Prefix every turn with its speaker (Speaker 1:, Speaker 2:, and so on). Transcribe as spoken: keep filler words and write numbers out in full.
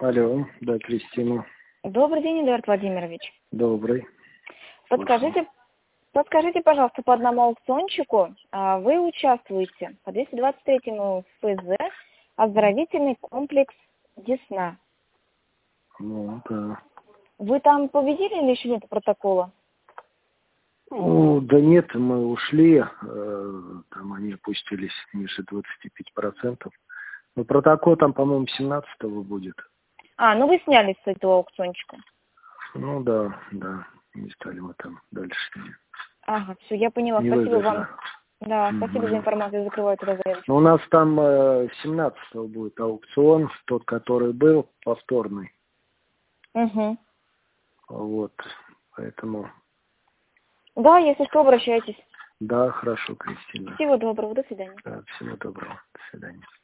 Speaker 1: Алло, да, Кристина.
Speaker 2: Добрый день, Эдуард Владимирович.
Speaker 1: Добрый.
Speaker 2: Подскажите, подскажите, пожалуйста, по одному аукциончику а, вы участвуете по двести двадцать третьему ФЗ оздоровительный комплекс Десна.
Speaker 1: Ну, да.
Speaker 2: Вы там победили или еще нет протокола?
Speaker 1: Ну, да нет, мы ушли, э, там они опустились ниже двадцати пяти процентов. Но протокол там, по-моему, семнадцатого будет.
Speaker 2: А, ну вы снялись с этого аукциончика.
Speaker 1: Ну да, да, не стали мы там дальше.
Speaker 2: Ага, все, я поняла.
Speaker 1: Не
Speaker 2: Спасибо
Speaker 1: выгодно.
Speaker 2: вам. Да,
Speaker 1: Мгм.
Speaker 2: спасибо за информацию. Закрываю туда заявочку.
Speaker 1: Но у нас там э, семнадцатого будет аукцион, тот, который был, повторный.
Speaker 2: Угу.
Speaker 1: Вот, поэтому...
Speaker 2: Да, если что, обращайтесь.
Speaker 1: Да, хорошо, Кристина.
Speaker 2: Всего доброго, до свидания.
Speaker 1: Да, всего доброго, до свидания.